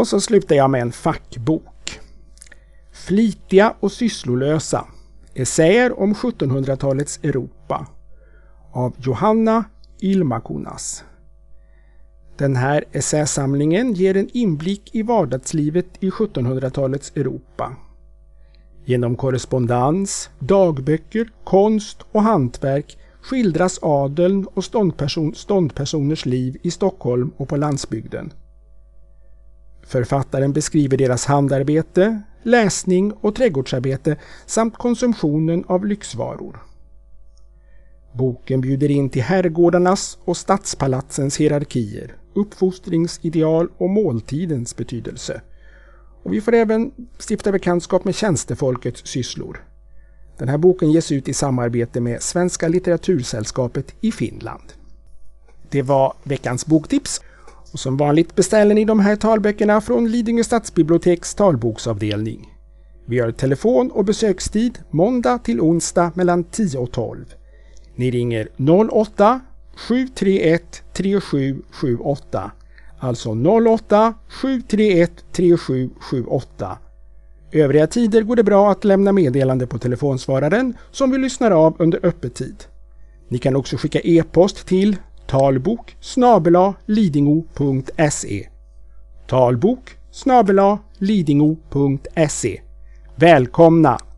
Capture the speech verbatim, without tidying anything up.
Och så slutar jag med en fackbok. Flitiga och sysslolösa. Essäer om sjuttonhundratalets Europa. Av Johanna Ilmakonas. Den här essäsamlingen ger en inblick i vardagslivet i sjuttonhundratalets Europa. Genom korrespondens, dagböcker, konst och hantverk skildras adeln och ståndperson, ståndpersoners liv i Stockholm och på landsbygden. Författaren beskriver deras handarbete, läsning och trädgårdsarbete samt konsumtionen av lyxvaror. Boken bjuder in till herrgårdarnas och stadspalatsens hierarkier, uppfostringsideal och måltidens betydelse. Och vi får även stifta bekantskap med tjänstefolkets sysslor. Den här boken ges ut i samarbete med Svenska litteratursällskapet i Finland. Det var veckans boktips. Och som vanligt beställer ni de här talböckerna från Lidingö stadsbiblioteks talboksavdelning. Vi har telefon- och besökstid måndag till onsdag mellan tio och tolv. Ni ringer noll åtta sju tre ett tre sju sju åtta, alltså noll åtta sju tre ett tre sju sju åtta. Övriga tider går det bra att lämna meddelande på telefonsvararen som vi lyssnar av under öppettid. Ni kan också skicka e-post till talbok snabel-a lidingö punkt se. Talbok snabel-a lidingö punkt se. Välkomna!